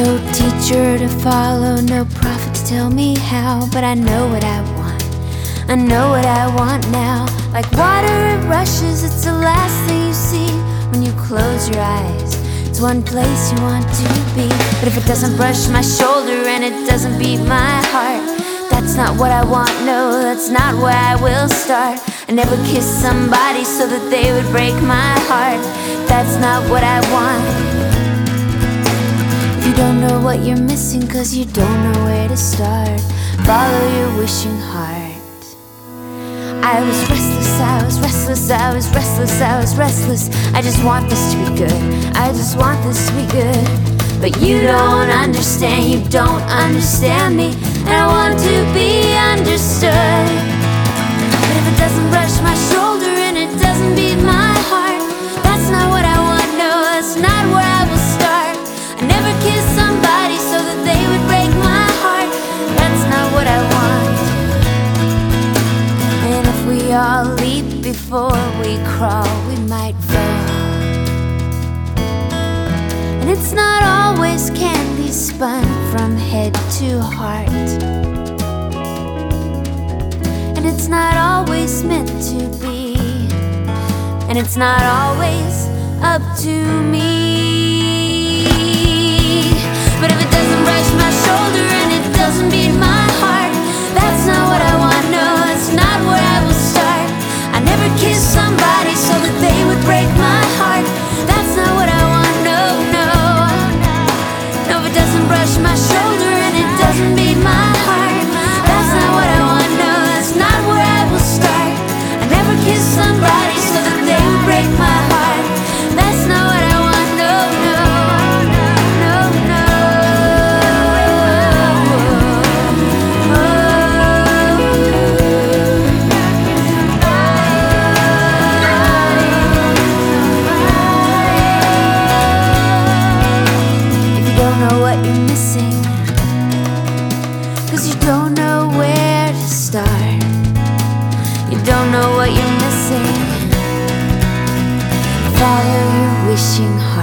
No teacher to follow, no prophet to tell me how, but I know what I want, I know what I want now. Like water it rushes, it's the last thing you see when you close your eyes. It's one place you want to be. But if it doesn't brush my shoulder and it doesn't beat my heart, that's not what I want, no, that's not where I will start. I never kissed somebody so that they would break my heart. That's not what I want. You don't know what you're missing, cause you don't know where to start. Follow your wishing heart. I was restless, I was restless, I was restless, I was restless. I just want this to be good, I just want this to be good. But you don't understand, you don't understand me, and I want to be understood. But if it doesn't brush my shoulder and it doesn't beat my heart, that's not what I want, no, that's not where I will start. I never kissed somebody so that they would break my heart. That's not what I want. And if we all leap before we crawl, we might fall. And it's not always candy spun from head to heart. And it's not always meant to be. And it's not always up to me. But if it doesn't brush my shoulder and it doesn't beat my heart, that's not what I want, no, that's not where I will start. I never kissed somebody so that they would break my heart. That's not what I want, no, no. No, if it doesn't brush my shoulder and it doesn't beat my heart, that's not what I want, no, that's not where I will start. I never kissed somebody so that they would break my heart. That's not what I want, no, no, no, no. If you don't know what you're missing, 'cause you don't know where to start, you don't know what you're missing, follow your wishing heart.